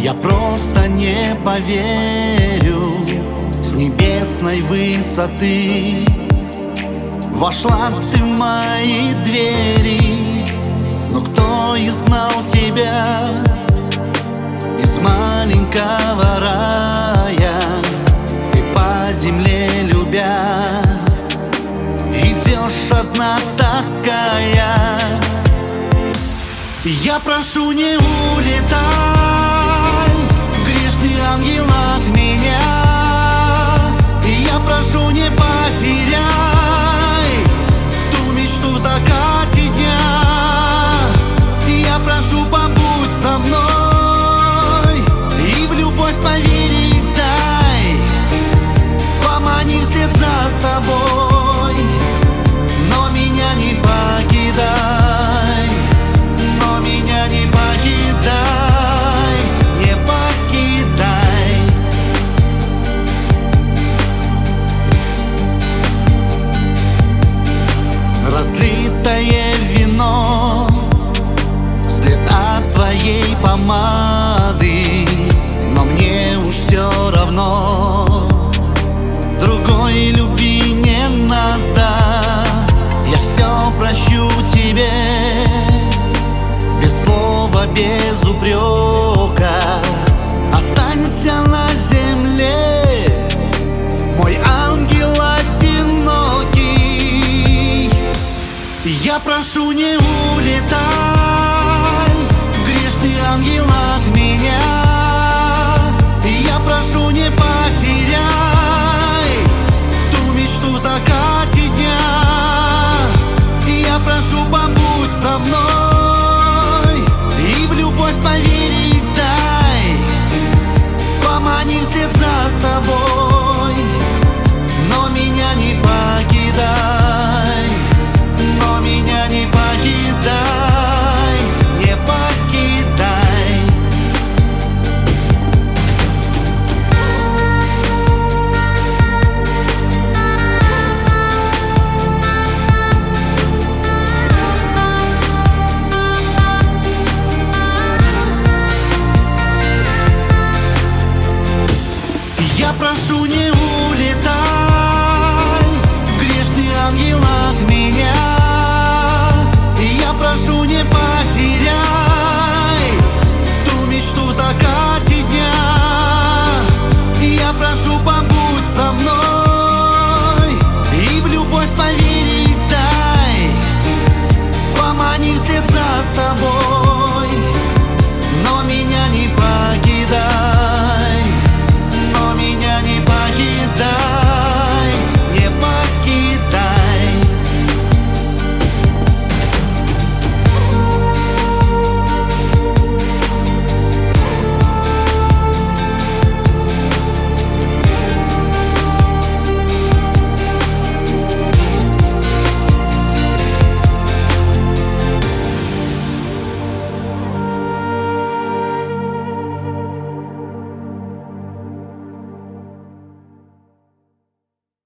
Я просто не поверю. С небесной высоты вошла ты в мои двери. Но кто изгнал тебя из маленького рая? Ты по земле любя идешь одна такая. Я прошу, не улетай, грешный ангел, от меня. Я прошу, не потеряй ту мечту в закате дня. Я прошу, побудь со мной и в любовь поверь и дай. Помани вслед за собой, но меня не покидай. Но меня не покидай, не покидай. Разлитое вино, след от твоей помады.